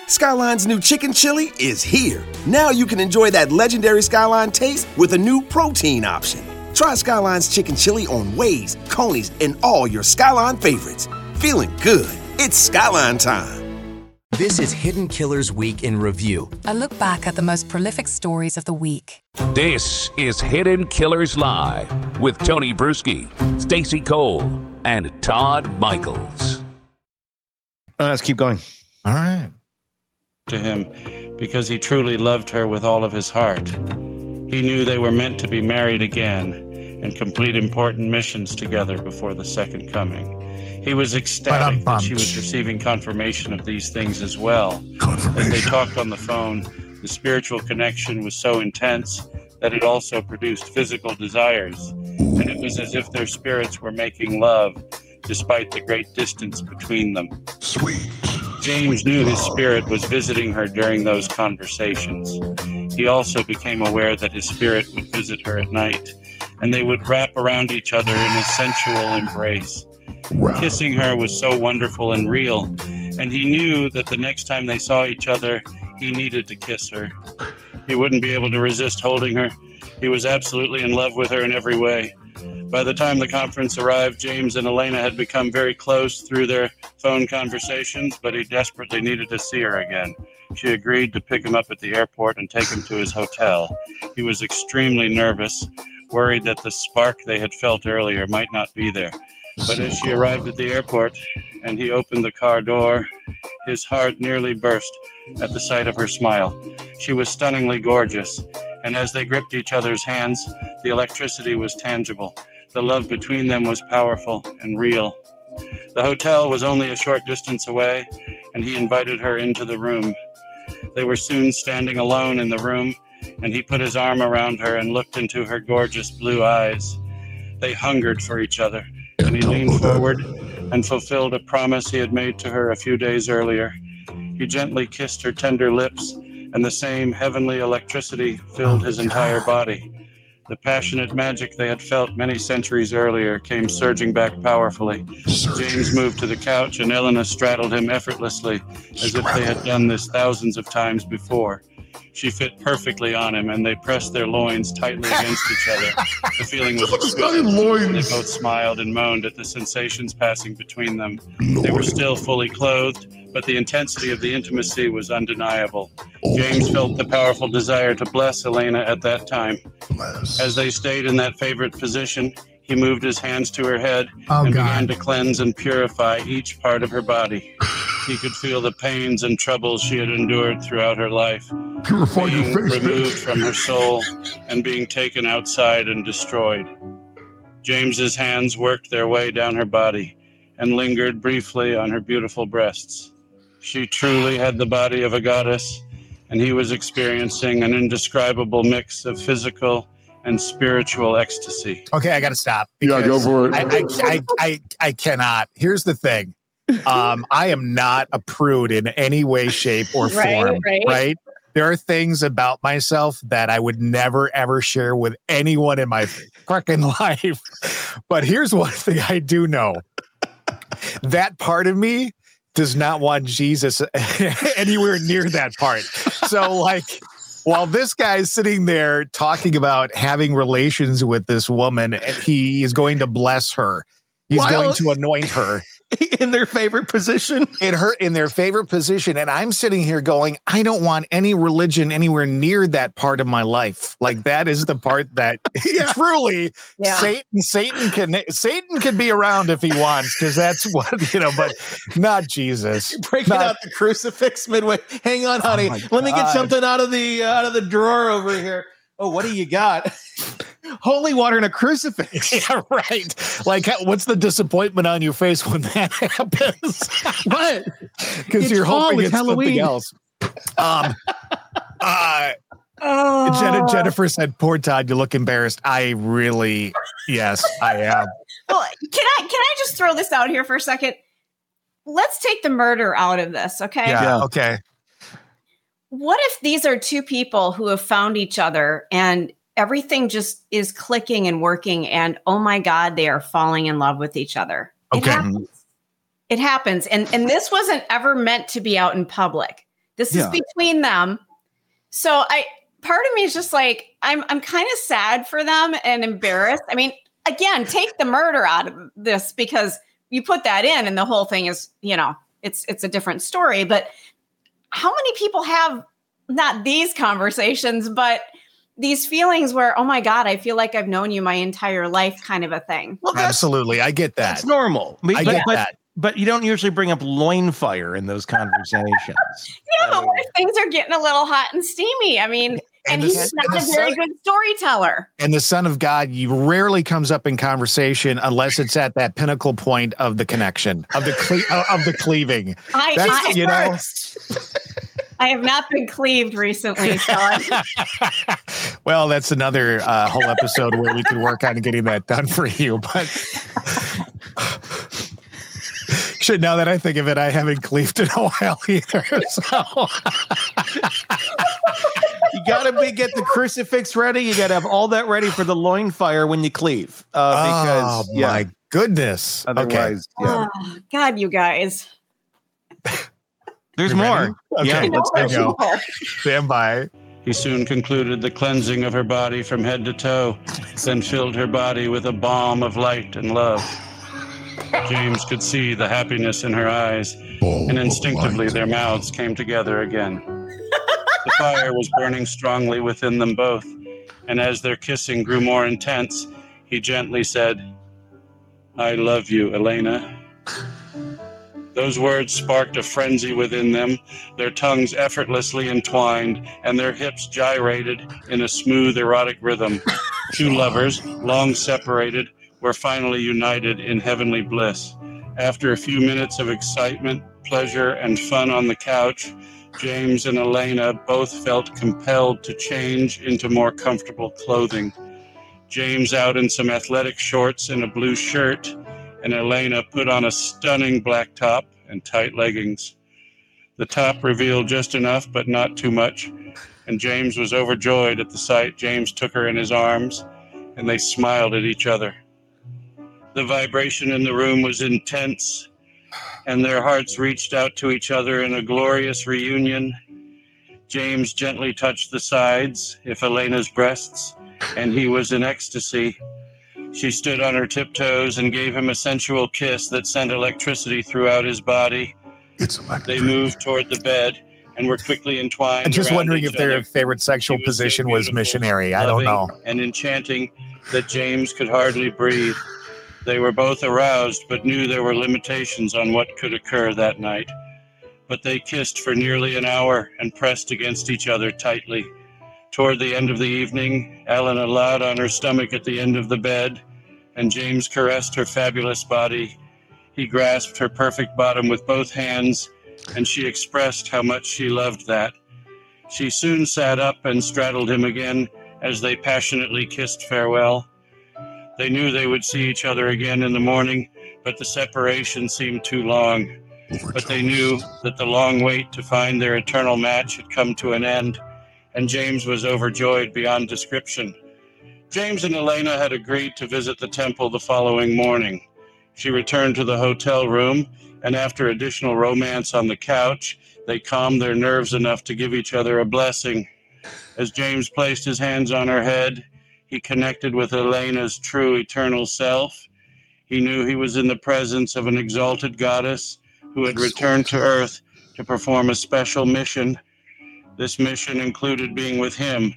Skyline's new chicken chili is here. Now you can enjoy that legendary Skyline taste with a new protein option. Try Skyline's chicken chili on Waze, Coney's, and all your Skyline favorites. Feeling good. It's Skyline time. This is Hidden Killers Week in Review. A look back at the most prolific stories of the week. This is Hidden Killers Live with Tony Bruschi, Stacey Cole, and Todd Michaels. Let's keep going. All right. To him because he truly loved her with all of his heart. He knew they were meant to be married again and complete important missions together before the second coming. He was ecstatic that she was receiving confirmation of these things as well. As they talked on the phone, the spiritual connection was so intense that it also produced physical desires, and it was as if their spirits were making love despite the great distance between them. Sweet. James knew his spirit was visiting her during those conversations. He also became aware that his spirit would visit her at night, and they would wrap around each other in a sensual embrace. Wow. Kissing her was so wonderful and real, and he knew that the next time they saw each other, he needed to kiss her. He wouldn't be able to resist holding her. He was absolutely in love with her in every way. By the time the conference arrived, James and Elena had become very close through their phone conversations, but he desperately needed to see her again. She agreed to pick him up at the airport and take him to his hotel. He was extremely nervous, worried that the spark they had felt earlier might not be there. But as she arrived at the airport and he opened the car door, his heart nearly burst at the sight of her smile. She was stunningly gorgeous, and as they gripped each other's hands, the electricity was tangible. The love between them was powerful and real. The hotel was only a short distance away, and he invited her into the room. They were soon standing alone in the room, and he put his arm around her and looked into her gorgeous blue eyes. They hungered for each other, and he leaned forward and fulfilled a promise he had made to her a few days earlier. He gently kissed her tender lips, and the same heavenly electricity filled his entire body. The passionate magic they had felt many centuries earlier came surging back powerfully. James moved to the couch, and Elena straddled him effortlessly, as if they had done this thousands of times before. She fit perfectly on him, and they pressed their loins tightly against each other. The feeling was exquisite. They both smiled and moaned at the sensations passing between them. They were still fully clothed, but the intensity of the intimacy was undeniable. James felt the powerful desire to bless Elena at that time. As they stayed in that favorite position, he moved his hands to her head and began to cleanse and purify each part of her body. He could feel the pains and troubles she had endured throughout her life, being removed from her soul and being taken outside and destroyed. James's hands worked their way down her body and lingered briefly on her beautiful breasts. She truly had the body of a goddess, and he was experiencing an indescribable mix of physical and spiritual ecstasy. Okay, I got to stop. Yeah, go for it. I cannot. Here's the thing. I am not a prude in any way, shape, or form. Right? There are things about myself that I would never, ever share with anyone in my fucking life. But here's one thing I do know. That part of me does not want Jesus anywhere near that part. So, like, while this guy's sitting there talking about having relations with this woman, he is going to bless her. He's going to anoint her. In their favorite position. In their favorite position. And I'm sitting here going, I don't want any religion anywhere near that part of my life. Like, that is the part that truly Satan can be around if he wants, because that's what, but not Jesus. You're breaking out the crucifix midway. Hang on, honey. Let me get something out of the drawer over here. Oh, what do you got? Holy water and a crucifix. Yeah, right. Like, what's the disappointment on your face when that happens? What? Because you're hoping it's something else. Jennifer said, "Poor Todd, you look embarrassed." Yes, I am. Well, can I just throw this out here for a second? Let's take the murder out of this, okay? Yeah. Okay. What if these are two people who have found each other and everything just is clicking and working, and oh my God, they are falling in love with each other? Okay. It happens. And this wasn't ever meant to be out in public. This is between them. So part of me is just like, I'm kind of sad for them and embarrassed. I mean, again, take the murder out of this because you put that in and the whole thing is, it's a different story. But how many people have not these conversations, but these feelings where, oh my God, I feel like I've known you my entire life kind of a thing. Well, absolutely. I get that. That's normal. I get that. But you don't usually bring up loin fire in those conversations. Yeah, but what if things are getting a little hot and steamy? I mean, and he's not a very good storyteller. And the Son of God rarely comes up in conversation unless it's at that pinnacle point of the connection, of the cleaving. I have not been cleaved recently, Sean. Well, that's another whole episode where we could work on getting that done for you. But shit, now that I think of it, I haven't cleaved in a while either. So. You got to get the crucifix ready. You got to have all that ready for the loin fire when you cleave. Because, my goodness. Otherwise, Oh, God, you guys. There's more. Okay, let's go. Stand by. He soon concluded the cleansing of her body from head to toe, then filled her body with a balm of light and love. James could see the happiness in her eyes, and instinctively their mouths came together again. The fire was burning strongly within them both, and as their kissing grew more intense, he gently said, "I love you, Elena." Those words sparked a frenzy within them, their tongues effortlessly entwined, and their hips gyrated in a smooth, erotic rhythm. Two lovers, long separated, were finally united in heavenly bliss. After a few minutes of excitement, pleasure, and fun on the couch, James and Elena both felt compelled to change into more comfortable clothing. James out in some athletic shorts and a blue shirt, and Elena put on a stunning black top and tight leggings. The top revealed just enough, but not too much, and James was overjoyed at the sight. James took her in his arms, and they smiled at each other. The vibration in the room was intense, and their hearts reached out to each other in a glorious reunion. James gently touched the sides, if Elena's breasts, and he was in ecstasy. She stood on her tiptoes and gave him a sensual kiss that sent electricity throughout his body. They moved toward the bed and were quickly entwined. I'm just wondering if their favorite sexual position was missionary. I don't know. And enchanting that James could hardly breathe. They were both aroused, but knew there were limitations on what could occur that night. But they kissed for nearly an hour and pressed against each other tightly. Toward the end of the evening, Elena lay on her stomach at the end of the bed, and James caressed her fabulous body. He grasped her perfect bottom with both hands, and she expressed how much she loved that. She soon sat up and straddled him again as they passionately kissed farewell. They knew they would see each other again in the morning, but the separation seemed too long. But they knew that the long wait to find their eternal match had come to an end, and James was overjoyed beyond description. James and Elena had agreed to visit the temple the following morning. She returned to the hotel room, and after additional romance on the couch, they calmed their nerves enough to give each other a blessing. As James placed his hands on her head, he connected with Elena's true eternal self. He knew he was in the presence of an exalted goddess who had returned to Earth to perform a special mission. This mission included being with him,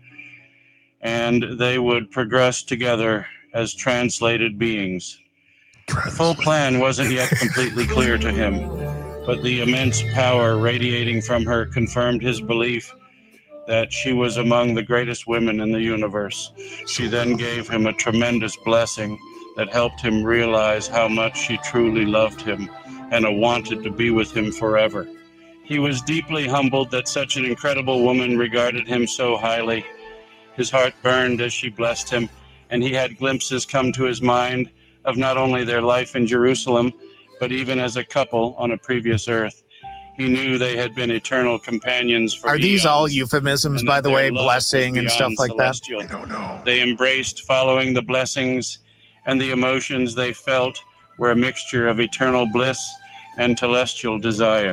and they would progress together as translated beings. The full plan wasn't yet completely clear to him, but the immense power radiating from her confirmed his belief that she was among the greatest women in the universe. She then gave him a tremendous blessing that helped him realize how much she truly loved him and wanted to be with him forever. He was deeply humbled that such an incredible woman regarded him so highly. His heart burned as she blessed him, and he had glimpses come to his mind of not only their life in Jerusalem, but even as a couple on a previous Earth. He knew they had been eternal companions for Are these eons, all euphemisms, by the way, blessing and stuff like celestial. that? I don't know. They embraced following the blessings, and the emotions they felt were a mixture of eternal bliss and celestial desire.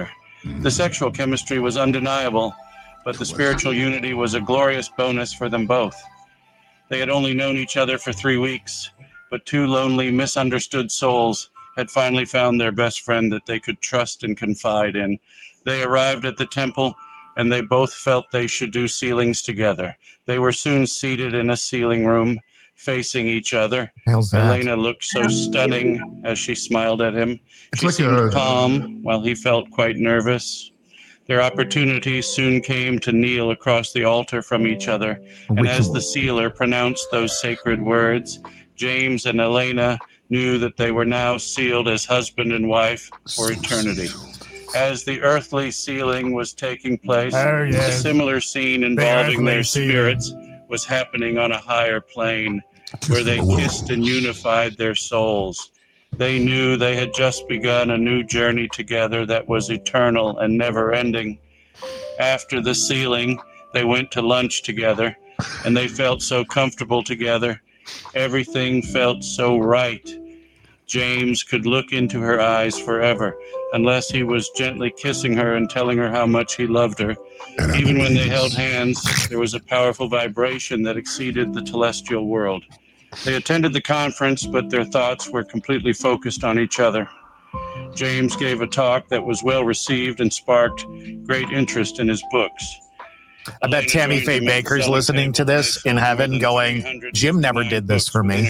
The sexual chemistry was undeniable, but the spiritual unity was a glorious bonus for them both. They had only known each other for 3 weeks, but two lonely, misunderstood souls had finally found their best friend that they could trust and confide in. They arrived at the temple, and they both felt they should do sealings together. They were soon seated in a sealing room, facing each other. Elena looked so stunning as she smiled at him. She seemed calm, while he felt quite nervous. Their opportunity soon came to kneel across the altar from each other, and as the sealer pronounced those sacred words, James and Elena knew that they were now sealed as husband and wife for eternity. As the earthly sealing was taking place, a similar scene involving their spirits was happening on a higher plane, where they kissed and unified their souls. They knew they had just begun a new journey together that was eternal and never-ending. After the sealing, they went to lunch together, and they felt so comfortable together. Everything felt so right. James could look into her eyes forever, unless he was gently kissing her and telling her how much he loved her. Even when they held hands, there was a powerful vibration that exceeded the telestial world. They attended the conference, but their thoughts were completely focused on each other. James gave a talk that was well received and sparked great interest in his books. I bet Tammy Faye Baker's listening to this in heaven going, Jim never did this for me.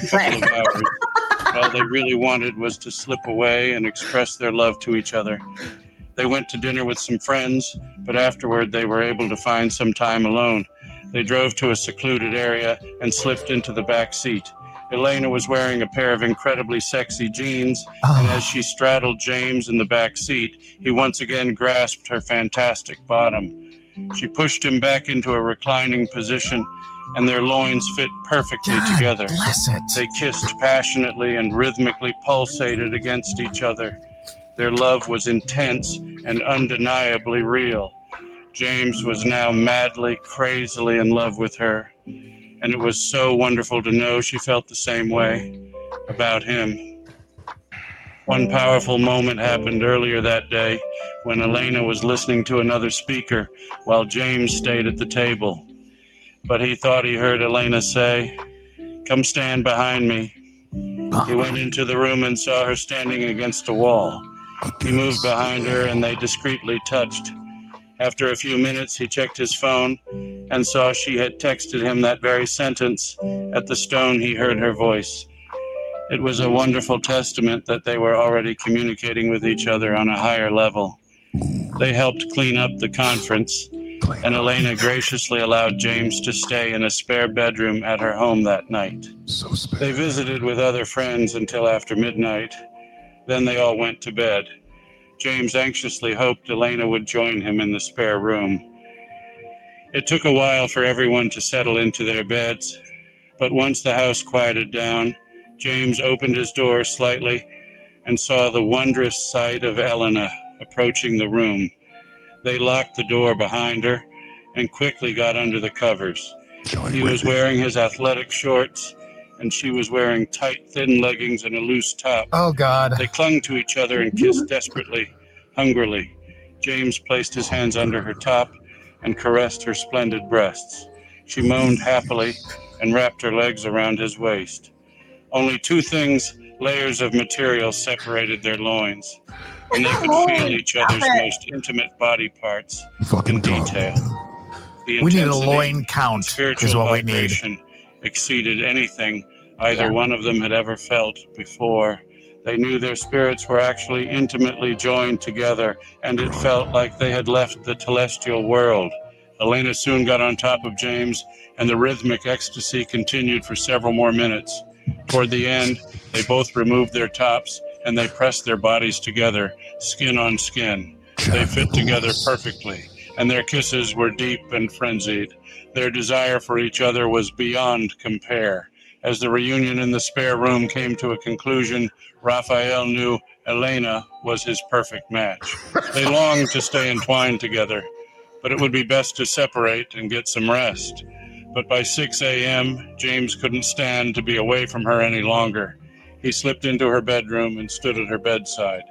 All they really wanted was to slip away and express their love to each other. They went to dinner with some friends, but afterward they were able to find some time alone. They drove to a secluded area and slipped into the back seat. Elena was wearing a pair of incredibly sexy jeans, and as she straddled James in the back seat, he once again grasped her fantastic bottom. She pushed him back into a reclining position, and their loins fit perfectly together. They kissed passionately and rhythmically pulsated against each other. Their love was intense and undeniably real. James was now madly, crazily in love with her, and it was so wonderful to know she felt the same way about him. One powerful moment happened earlier that day when Elena was listening to another speaker while James stayed at the table. But he thought he heard Elena say, "Come stand behind me." He went into the room and saw her standing against a wall. He moved behind her and they discreetly touched. After a few minutes, he checked his phone and saw she had texted him that very sentence. At the stone, he heard her voice. It was a wonderful testament that they were already communicating with each other on a higher level. They helped clean up the conference, and Elena graciously allowed James to stay in a spare bedroom at her home that night. They visited with other friends until after midnight. Then they all went to bed. James anxiously hoped Elena would join him in the spare room. It took a while for everyone to settle into their beds, but once the house quieted down, James opened his door slightly and saw the wondrous sight of Elena approaching the room. They locked the door behind her and quickly got under the covers. He was wearing his athletic shorts, and she was wearing tight, thin leggings and a loose top. Oh, God. They clung to each other and kissed desperately, hungrily. James placed his hands under her top and caressed her splendid breasts. She moaned happily and wrapped her legs around his waist. Only two layers of material separated their loins, and they could feel each other's most intimate body parts in detail. The we need a loin count is what we need. Exceeded anything either one of them had ever felt before. They knew their spirits were actually intimately joined together, and it felt like they had left the telestial world. Elena soon got on top of James, and the rhythmic ecstasy continued for several more minutes. Toward the end, they both removed their tops, and they pressed their bodies together, skin on skin. They fit together perfectly, and their kisses were deep and frenzied. Their desire for each other was beyond compare. As the reunion in the spare room came to a conclusion, Raphael knew Elena was his perfect match. They longed to stay entwined together, but it would be best to separate and get some rest. But by 6 a.m., James couldn't stand to be away from her any longer. He slipped into her bedroom and stood at her bedside.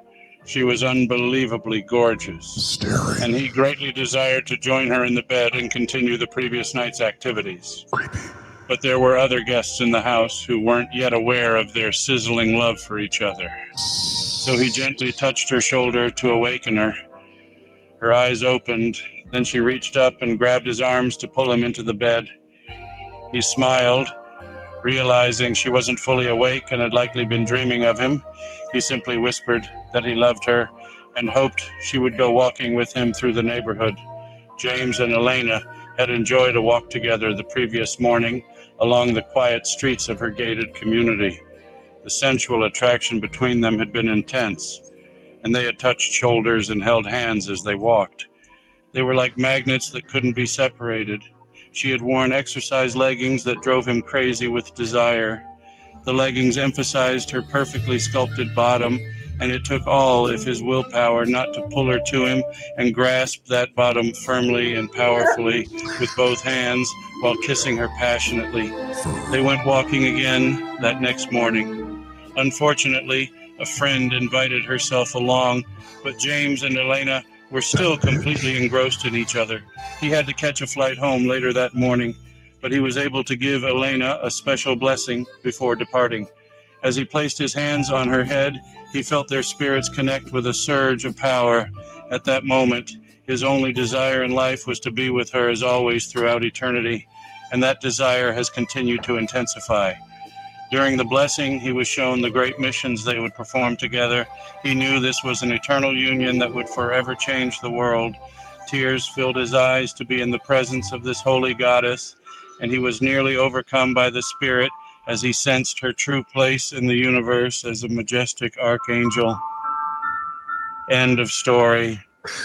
She was unbelievably gorgeous, and he greatly desired to join her in the bed and continue the previous night's activities. But there were other guests in the house who weren't yet aware of their sizzling love for each other. So he gently touched her shoulder to awaken her. Her eyes opened, then she reached up and grabbed his arms to pull him into the bed. He smiled, realizing she wasn't fully awake and had likely been dreaming of him. He simply whispered that he loved her and hoped she would go walking with him through the neighborhood. James and Elena had enjoyed a walk together the previous morning along the quiet streets of her gated community. The sensual attraction between them had been intense, and they had touched shoulders and held hands as they walked. They were like magnets that couldn't be separated. She had worn exercise leggings that drove him crazy with desire. The leggings emphasized her perfectly sculpted bottom, and it took all of his willpower not to pull her to him and grasp that bottom firmly and powerfully with both hands while kissing her passionately. They went walking again that next morning. Unfortunately, a friend invited herself along, but James and Elena were still completely engrossed in each other. He had to catch a flight home later that morning, but he was able to give Elena a special blessing before departing. As he placed his hands on her head, he felt their spirits connect with a surge of power. At that moment, his only desire in life was to be with her as always throughout eternity, and that desire has continued to intensify. During the blessing, he was shown the great missions they would perform together. He knew this was an eternal union that would forever change the world. Tears filled his eyes to be in the presence of this holy goddess, and he was nearly overcome by the spirit as he sensed her true place in the universe as a majestic archangel. End of story.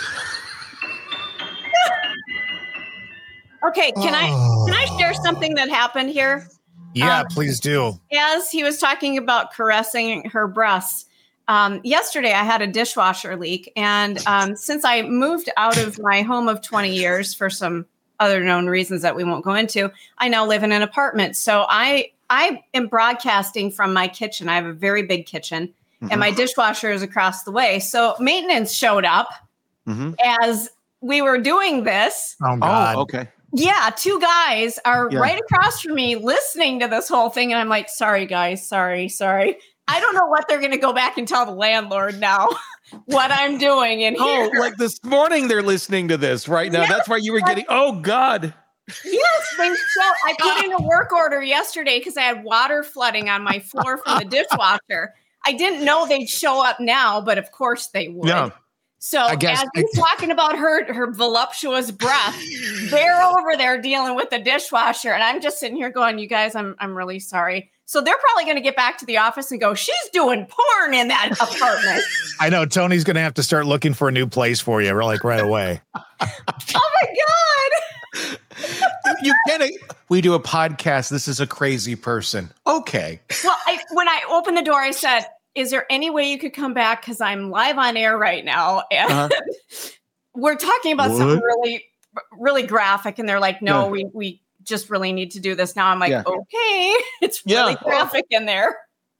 Okay, can I share something that happened here? Yeah, please do. As he was talking about caressing her breasts, yesterday I had a dishwasher leak, and since I moved out of my home of 20 years for some other known reasons that we won't go into, I now live in an apartment. So I am broadcasting from my kitchen. I have a very big kitchen, and my dishwasher is across the way. So maintenance showed up as we were doing this. Oh, God. Oh, okay. Yeah, two guys are right across from me listening to this whole thing. And I'm like, sorry, guys. Sorry. I don't know what they're going to go back and tell the landlord now what I'm doing in here. Oh, like this morning they're listening to this right now. That's why you were getting, oh, God. Yes, I put in a work order yesterday because I had water flooding on my floor from the dishwasher. I didn't know they'd show up now, but of course they would. Yeah. So as he's talking about her voluptuous breath, they're over there dealing with the dishwasher. And I'm just sitting here going, you guys, I'm really sorry. So they're probably going to get back to the office and go, she's doing porn in that apartment. I know. Tony's going to have to start looking for a new place for you right away. Oh, my God. You get it. We do a podcast. This is a crazy person. Okay. Well, when I opened the door, I said, is there any way you could come back? Because I'm live on air right now. And we're talking about something really, really graphic. And they're like, no, we just really need to do this now. I'm like, okay, it's really graphic in there.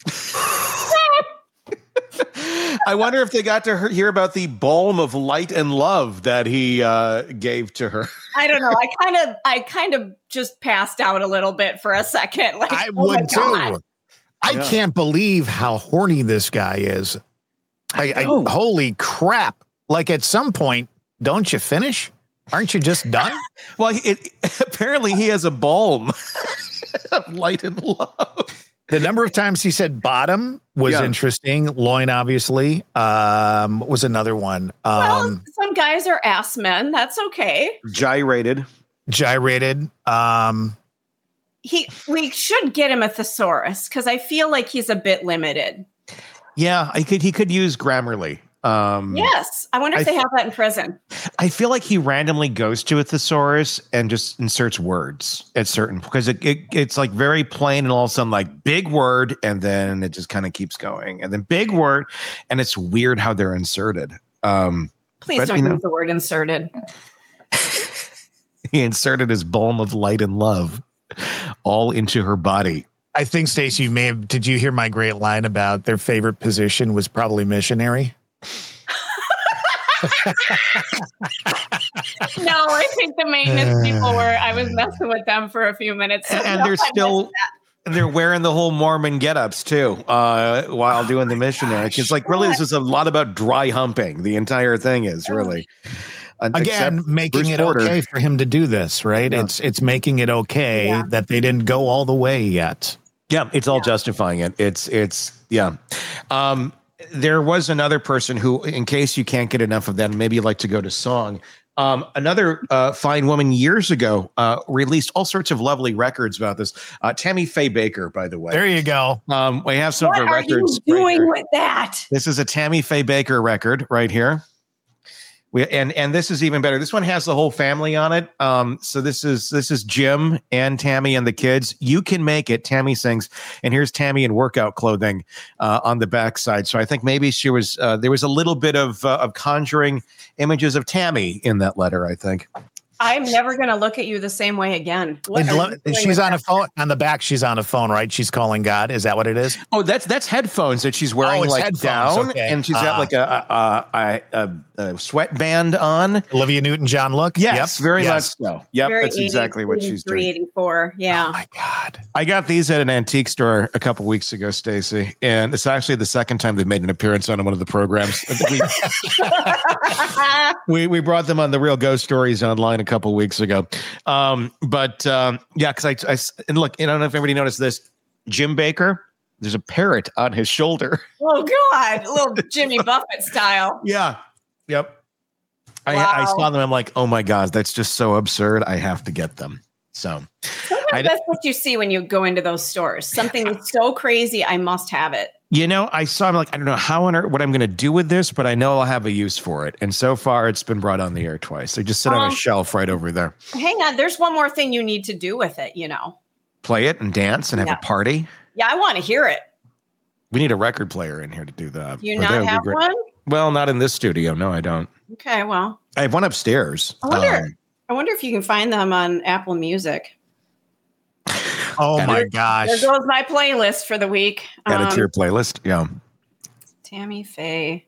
I wonder if they got to hear about the balm of light and love that he gave to her. I don't know. I kind of just passed out a little bit for a second. Like, I would too. I can't believe how horny this guy is. Holy crap. Like at some point, don't you finish? Aren't you just done? Well, apparently he has a balm of light and love. The number of times he said bottom was interesting. Loin, obviously, was another one. Well, some guys are ass men. That's okay. Gyrated. We should get him a thesaurus because I feel like he's a bit limited. Yeah, he could use Grammarly. Yes. I wonder if they have that in prison. I feel like he randomly goes to a thesaurus and just inserts words at certain, because it's like very plain, and all of a sudden like big word, and then it just kind of keeps going, and then big word, and it's weird how they're inserted. Please don't use the word inserted. He inserted his balm of light and love all into her body. I think, Stacey, did you hear my great line about their favorite position was probably missionary? No, I think the maintenance people were. I was messing with them for a few minutes, so and they're still. They're wearing the whole Mormon get-ups too while doing the missionary. It's like really, this is a lot about dry humping. The entire thing is really. Again, making Bruce it Porter. okay for him to do this, right? Yeah. It's making it okay that they didn't go all the way yet. Yeah, it's all justifying it. It's yeah. There was another person who, in case you can't get enough of them, maybe you'd like to go to song. Another fine woman years ago released all sorts of lovely records about this. Tammy Faye Baker, by the way. There you go. We have some of her records. What are you doing with that? This is a Tammy Faye Baker record right here. And this is even better. This one has the whole family on it. So this is Jim and Tammy and the kids. You can make it. Tammy sings, and here's Tammy in workout clothing on the backside. So I think maybe she was. There was a little bit of conjuring images of Tammy in that letter, I think. I'm never going to look at you the same way again. She's on a phone on the back. She's on a phone, right? She's calling God. Is that what it is? Oh, that's headphones that she's wearing down, okay. and she's got like a sweatband on. Olivia Newton-John look. Yes, very much so. Yep, Very that's exactly what she's doing. 384. Yeah. Oh my God. I got these at an antique store a couple weeks ago, Stacey, and it's actually the second time they've made an appearance on one of the programs. we brought them on the Real Ghost Stories online a couple weeks ago. Yeah, because I and look, I don't know if everybody noticed this. Jim Baker, there's a parrot on his shoulder. Oh God, a little Jimmy Buffett style. Yeah. Yep. Wow. I saw them. I'm like, oh my God, that's just so absurd. I have to get them. So sometimes that's what you see when you go into those stores. Something that's so crazy, I must have it. You know, I saw, I'm like, I don't know what I'm going to do with this, but I know I'll have a use for it. And so far, it's been brought on the air twice. They just sit on a shelf right over there. Hang on. There's one more thing you need to do with it, you know. Play it and dance and have a party. Yeah, I want to hear it. We need a record player in here to do that. Do you not have one? Well, not in this studio. No, I don't. Okay, well. I have one upstairs. I wonder if you can find them on Apple Music. Oh my gosh. There goes my playlist for the week. Add it to your playlist. Yeah. Tammy Faye.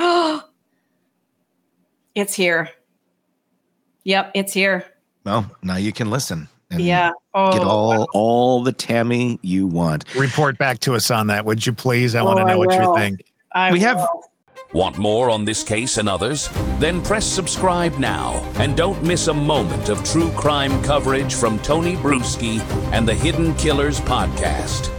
It's here. Yep, it's here. Well, now you can listen. Yeah. Get all the Tammy you want. Report back to us on that, would you please? I want to know what you think. Want more on this case and others? Then press subscribe now and don't miss a moment of true crime coverage from Tony Bruschi and the Hidden Killers podcast.